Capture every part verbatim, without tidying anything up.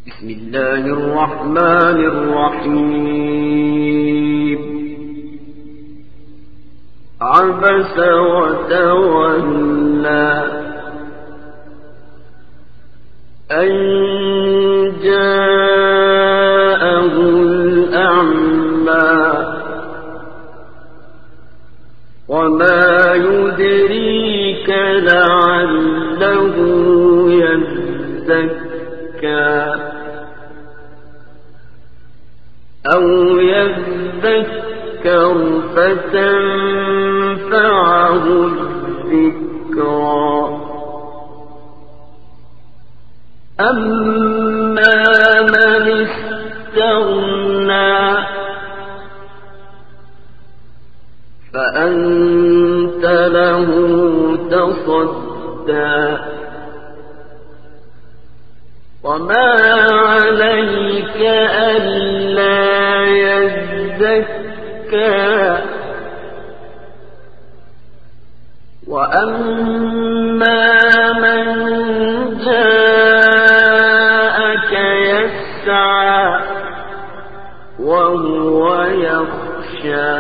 بسم الله الرحمن الرحيم. عبس وتولى أن جاءه الأعمى وما يدريك لعله يزكى أو يذكر فتنفعه الذكرى. أما من استغنى فأنت له تصدى وما عليك ألا يزكى. وأما من جاءك يسعى وهو يخشى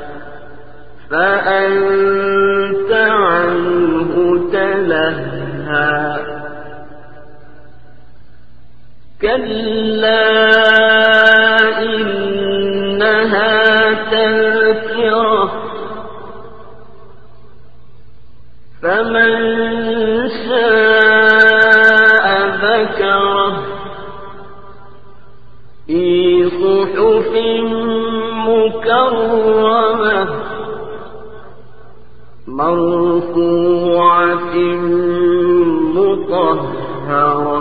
فأنت عنه تلهى. كلا إنها تذكرة فمن شاء ذكره في صحف مكرمة مرفوعة مطهرة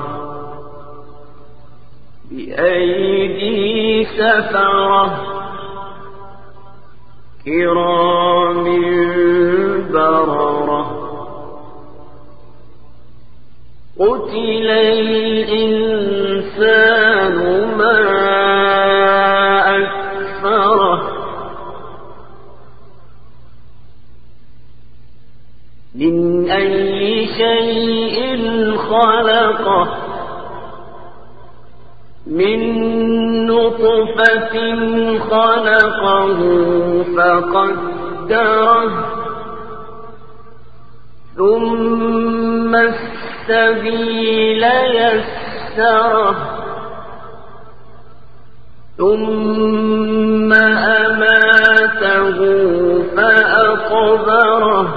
بأيدي سفرة كرام بررة. قتل الإنسان ما أكفره من أي شيء خلقه من نطفة خلقه فقدره ثم السبيل يسره ثم أماته فأقبره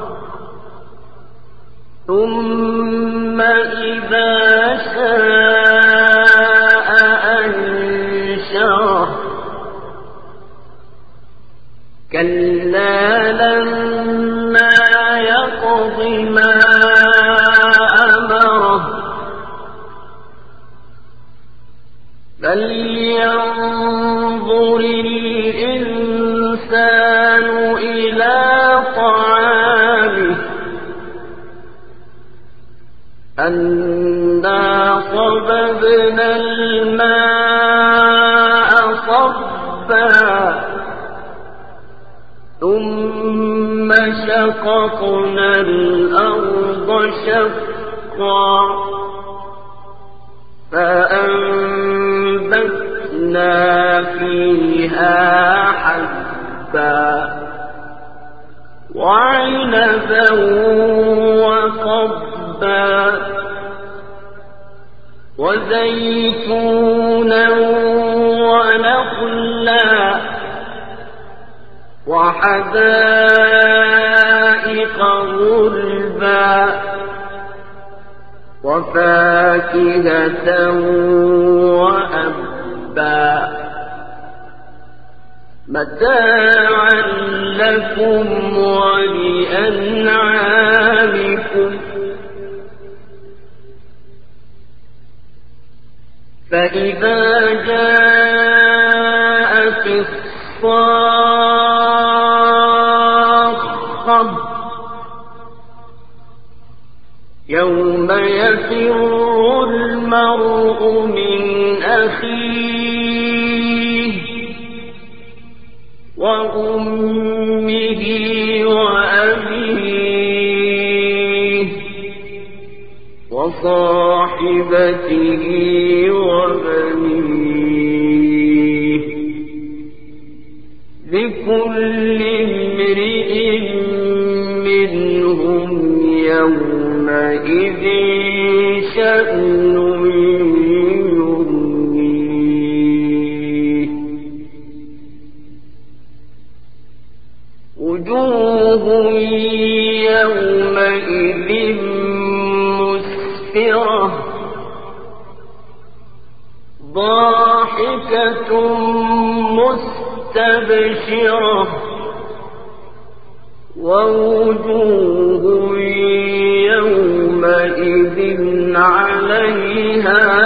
ثم إذا شاء أنشره. كلا لما يقض ما أمره فلينظر الإنسان إلى طعامه أنا صببنا الماء صبا ثم شققنا الأرض شقا فأنبتنا فيها حبا وعنبا وقضبا وزيتونا ونخلا وحدائق غلبا وفاكهة وأبا متاعا لكم ولأنعامكم. فإذا جاءت الصاخة يوم يفر المرء من أخيه وأمه وأبيه وصاحبه وصاحبته وبنيه لكل امرئ منهم يومئذ شأن يغنيه وجوه يومئذ مسفرة ضاحكة مستبشرة ووجوه يومئذ عليها